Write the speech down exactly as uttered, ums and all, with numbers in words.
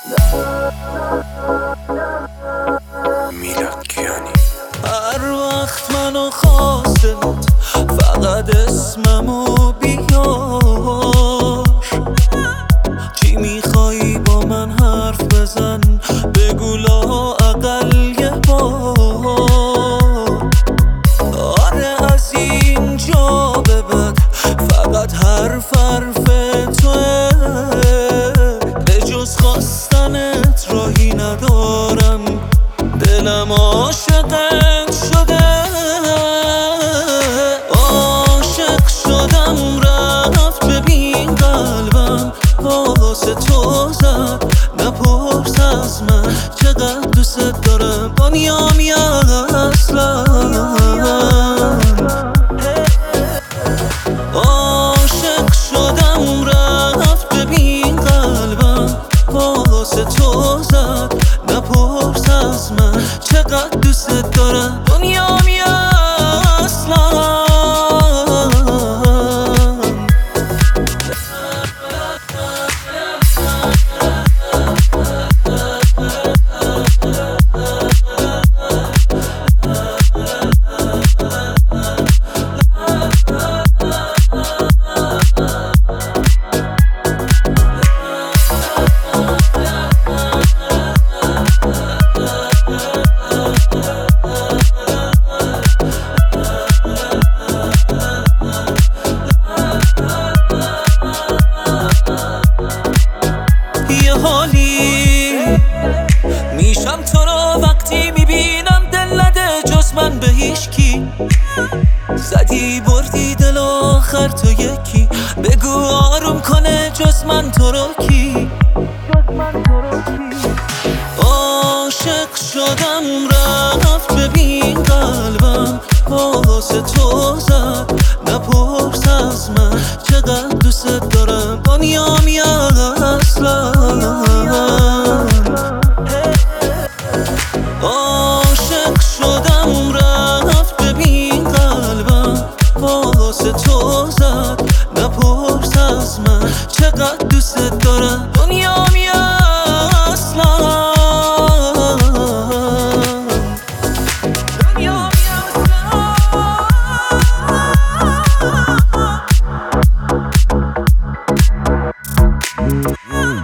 میلاد کیانی. هر وقت منو خواسته فقط اسممو بیار، چی میخوایی با من حرف بزن، بگو لا اقل یه بار. آره از اینجا به بعد فقط حرف حرف توه، به جز خواستنت راهی ندارم، دلم عاشقت شده. عاشق شدم رفت ببین قلبم واسه تو زد، نپرس از من چقدر دوست دارم، دنیامی اصلا. عاشق شدم رفت ببین قلبم واسه تو زد، نپرس از من چقدر دوست دارم، دنیامی اصلا. یه حالی میشم تو رو وقتی میبینم، دل نده جز من به هیچکی، زدی بردی دل آخر تو یکی، بگو آروم کنه جز من تو رو کی. عاشق شدم رفت ببین قلبم واسه تو زد، نپرس از من چقدر دوست دارم، دنیامی اصلا. عاشق شدم رفت ببین قلبم واسه تو زد، نپرس از من چقدر دوست دارم، دنیامی اصلا. Mm.